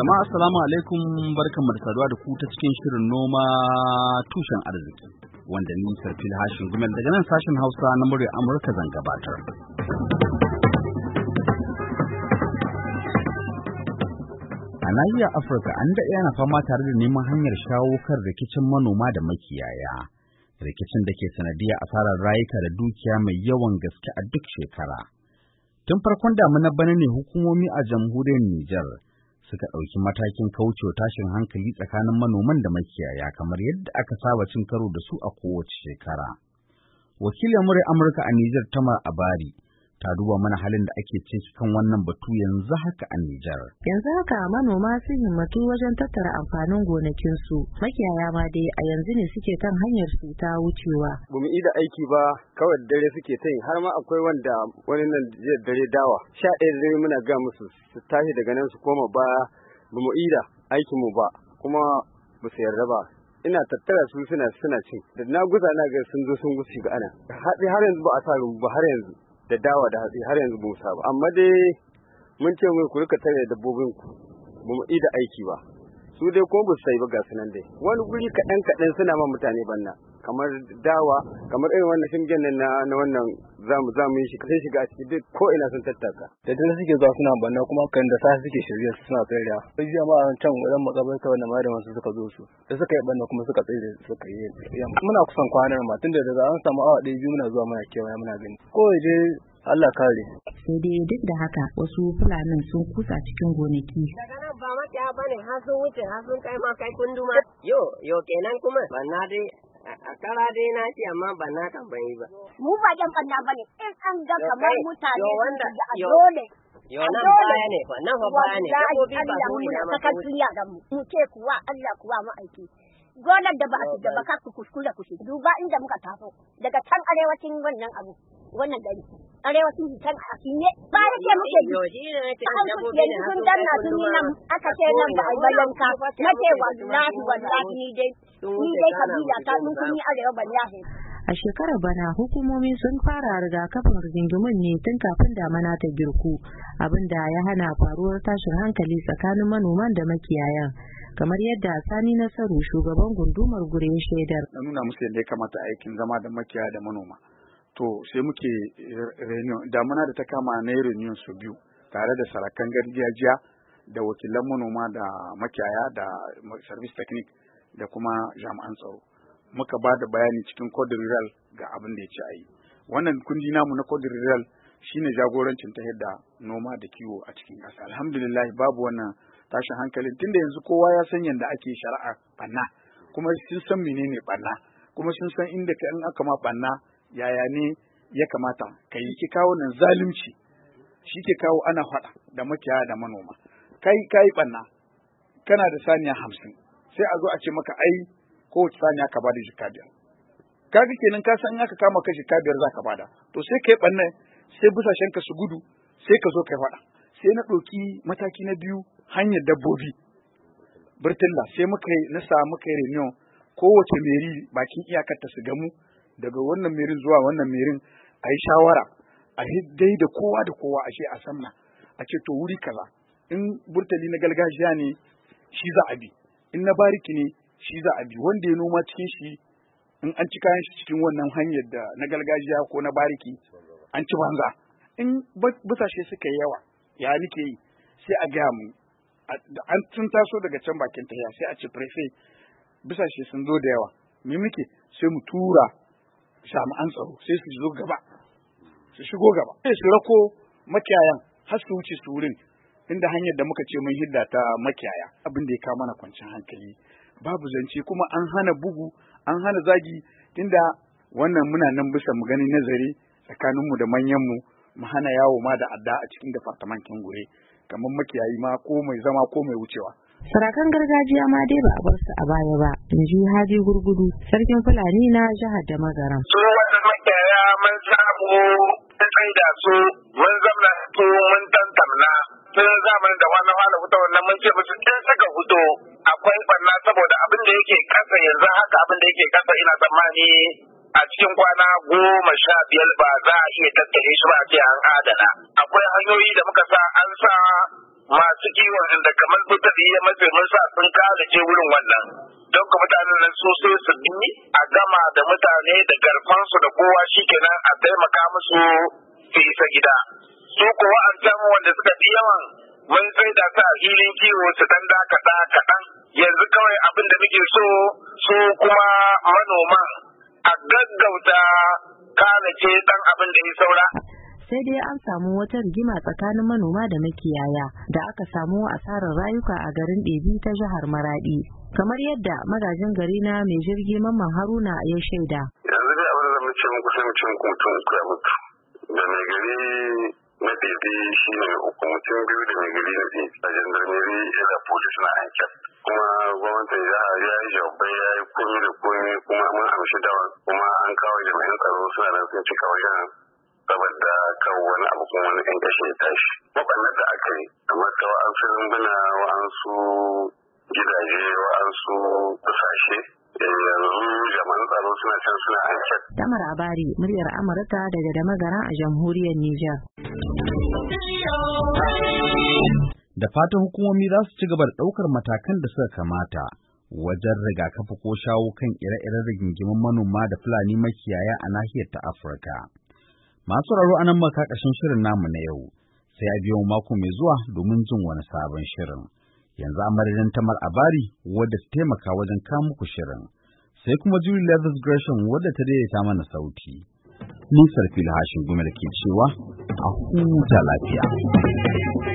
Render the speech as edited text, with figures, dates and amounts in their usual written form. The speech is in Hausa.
Jama'a assalamu alaikum, barkanmu da saduwa da ku ta cikin shirin noma tushen arziki wanda ni Sarfil Hashin Gumel daga nan sashen Hausa na murya Amurka zan gabatar. A nahiyar Afirka an daɗe ana fama tare da neman hanyar shawo kan rikicin manoma da makiyaya. Rikicin da ke sanadiyar asarar rayuka da dukiya mai yawan gaske a duk shekara. Tun farkon damunar bana ne hukumomi a jamhuriyar Nijar suka ɗauki matakin kaucewa tashin hankali tsakanin manoman da makiyaya kamar yadda aka saba cin karo da su a kowace shekara. Wakilin murya Amurka a Nijar Tamar Abari ta duba mana halin da ake ciki kan wannan batu yanzu haka a Nijar. Yanzu haka manoma sun himmatu wajen tattara amfanin gonakinsu. Makiyaya ma dai a yanzu ne suke kan hanyar su ta wucewa. Ba mu da aiki ba, kawai dare suke ta yi, har ma akwai wanda wani nan jiya dare dawa. 11 dare muna ga musu su tashi daga nan su koma baya, ba mu da aikin mu ba, kuma ba su yarda ba. Ina tattara su suna cin. Da na guza na ga sun zo sun gusi ga ana. Har yanzu ba a sa rubu ba har yanzu. Da dawa da hatsi har yanzu ba mu saba, amma dai mun ce mai ku rika tare dabbobin ku ba mu da aiki ba, su dai ko ba su sai ba ga sunan dai wani guri kaɗan suna ma mutane banna kamar dawa, kamar irin wannan shingen nan na wannan zamu yi shi sai shiga a ciki duk ko ina sun tattaka da dole suke zuwa suna banna kuma kan da sai suke shirye su suna tsaya sai jama'a can wajen makabarta wannan malaman su suka zo su da suka yi banna kuma suka tsaya suka yi muna kusan kwanar ma tunda daga an samu awa 1-2 muna zuwa muna kewaya muna gani ko dai Allah kare. Sai dai duk da haka wasu fulanin sun kusa cikin gonaki. Daga nan ba makiya bane har sun wuce har sun kai ma kai kunduma. Yo kenan kuma banna dai a kara dai na ce amma banna kan ban yi ba. Mu ba jan banna bane in an ga kamar mutane wanda a dole. Yo nan baya ne fa nan fa baya ne. Dabbobi ba su ne ma sakatun yaran mu ce kuwa Allah kuwa mu aiki. Gonar da ba a shiga ba ka kuskure kushi. Duba inda muka taso daga can arewacin wannan abu wannan gari. Arewacin can a kinye ba yake muke ji yanzu sun danna sun yi nan aka ce nan ba a bayanka na ce wallahi ni dai kabila ta mun kun yi arewa wallahi. A shekarar bana hukumomi sun fara rigakafin rigingimun ne tun kafin damana ta girku, abinda ya hana faruwar tashin hankali tsakanin manoman da makiyayan. Kamar yadda Sani Nasaru shugaban gundumar Gure ya shaidar. Na nuna musu yadda ya kamata aikin zama da makiyaya da manoma. To sai muke reunion damuna da ta kama na reunion su biyu tare da sarakan gargajiya da wakilan manoma da makiyaya da service technique da kuma jami'an tsaro. Muka ba da bayani cikin code rural ga abin da ya ci a yi. Wannan kundi namu na code rural shine jagorancin ta yadda noma da kiwo a cikin ƙasa. Alhamdulillah babu wannan tashin hankalin tunda yanzu kowa ya san yadda ake shari'a banna kuma sun san menene banna kuma sun san inda in aka ma banna yaya ne ya kamata ka yi ki kawo nan zalunci shi ke kawo ana faɗa da makiyaya da manoma kai banna kana da saniya 50 sai a zo a ce maka ai kowace saniya ka bada jika 5 kaga kenan ka san in aka kama ka jika 5 za ka bada to sai kai banna sai busashen ka su gudu sai ka zo kai faɗa sai na ɗauki mataki na biyu hanyar dabbobi birtilla sai muka yi reunion kowace meri bakin iyakar ta su gamu daga wannan merin zuwa wannan merin a yi shawara a hiddai da kowa ashe a samna a ce to wuri kaza in burtali na gargajiya ne shi za a bi in na bariki ne shi za a bi wanda ya noma cikin shi in an ci kayan shi cikin wannan hanyar da na gargajiya ko na bariki an ci banza in busashe suka yi yawa ya nike yi sai a gaya mu an sun taso daga can bakin tahiya sai a ce prefe busashe sun zo da yawa me muke sai mu tura jami'an tsaro sai su zo gaba su shigo gaba sai su rako makiyayan har su wuce su wurin inda hanyar da muka ce mun hidda ta makiyaya abin da ya kawo mana kwanciyar hankali babu zance kuma an hana bugu an hana zagi tunda wannan muna nan bisa mu gani nazari tsakaninmu da manyanmu mu hana yawo ma da adda a cikin departamentin Gure kamar makiyayi ma ko mai zama ko mai wucewa. Sarakan gargajiya ma dai ba a bar su a baya ba, in ji Hadi Gurgudu, sarkin Fulani na jihar da Magaram. Su wata makiyaya mun samu sun da su mun zamna su mun tantamna sun zamanin da wani hala fita wannan mun ce musu in suka fito akwai banna saboda abin da yake kasa yanzu haka abin da yake kasa ina tsammani a cikin kwana 15 ba za a iya tattare shi ba a ce an adana. Akwai hanyoyi da muka sa an sa masu kiwon inda kamar mutane ya matse mun sa sun kalace wurin wannan don ka mutanen nan su sai su bi a gama da mutane da garfansu da kowa shikenan a taimaka musu su isa gida su ko wa'ancan wanda suka fi yawan mun sai da sa hilin kiwo su dan dakata kaɗan yanzu kawai abin da muke so su kuma manoman a gaggauta kalace dan abin da ya saura. Sai dai an samu wata rigima tsakanin manoma da makiyaya da aka samu asarar rayuka a garin Ɗebi ta jihar Maradi kamar yadda magajin gari na mai jirgi Mamman Haruna ya shaida. Yanzu dai abin da muke muku sai mutum mutum ya mutu da mai gari na Ɗebi shine uku mutum biyu da mai gari na Ɗebi a jandarmeri da polis na hankyar kuma gwamnatin jiha ya yi jawabai ya yi komi da komi kuma mun amshi dawa kuma an kawo jami'an tsaro suna nan sun cika wajen saboda kawo wani abu kuma wani ɗan ƙashe ya tashi. Waɗannan da aka yi, amma kawo an su rumbuna wa'ansu gidaje wa'ansu ƙasashe yanzu jami'an tsaro suna can suna hankyar. Tamar Abari, muryar Amurka daga Damagara a jamhuriyar Nijar. Da fatan hukumomi za su ci gaba da ɗaukar matakan da suka kamata wajen rigakafi ko shawo kan ire-iren rigingimin manoma da Fulani makiyaya a nahiyar ta Afirka. Masu sauraro anan maka ƙarshen shirin namu na yau, sai a biyo mako mai zuwa domin jin wani sabon shirin. Yanzu a madadin Tamar Abari wadda ta taimaka wajen kawo muku shirin, sai kuma Julie Leathers Gresham wadda ta daidaita mana sauti. Nisar Fili Hashin Gumel ke cewa a huta lafiya.